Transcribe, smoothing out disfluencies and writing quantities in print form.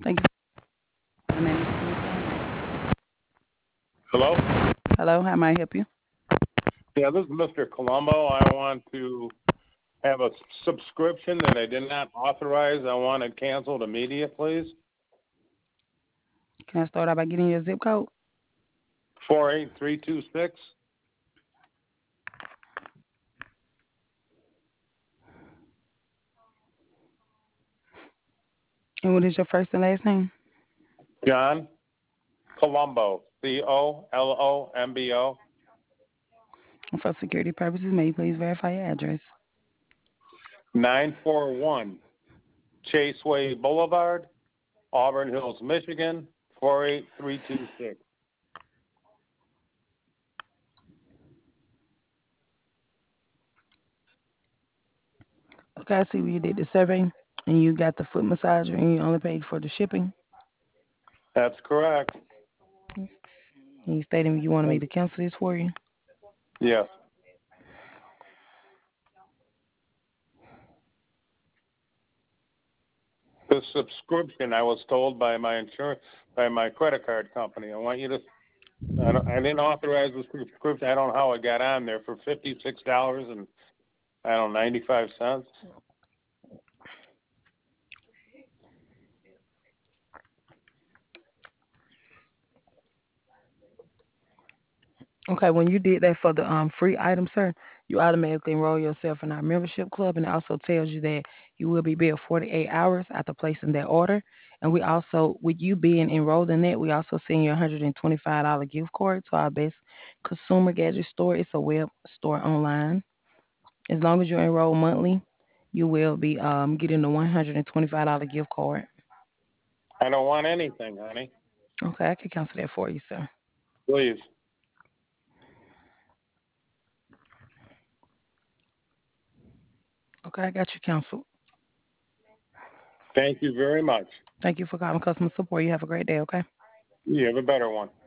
Thank you. My name is Susan. Hello? Hello, how may I help you? Yeah, this is Mr. Colombo. I want to have a subscription that I did not authorize. I want it canceled immediately, please. Can I start out by getting your zip code? 48326. And what is your first and last name? John Colombo. Colombo. And for security purposes, may you please verify your address? 941 Chaseway Boulevard, Auburn Hills, Michigan, 48326. Okay, I see where you did the survey and you got the foot massager and you only paid for the shipping. That's correct. And you stated you wanted me to cancel this for you. Yes. The subscription, I was told by my by my credit card company. I want you to. I didn't authorize the subscription. I don't know how it got on there for $56 and I don't know 95 cents. Okay, when you did that for the free item, sir, you automatically enroll yourself in our membership club, and it also tells you that you will be billed 48 hours after placing that order. And we also, with you being enrolled in that, we also send you a $125 gift card to our best consumer gadget store. It's a web store online. As long as you enroll monthly, you will be getting the $125 gift card. I don't want anything, honey. Okay, I can cancel that for you, sir. Please. Okay, I got you canceled. Thank you very much. Thank you for calling customer support. You have a great day, okay? You have a better one.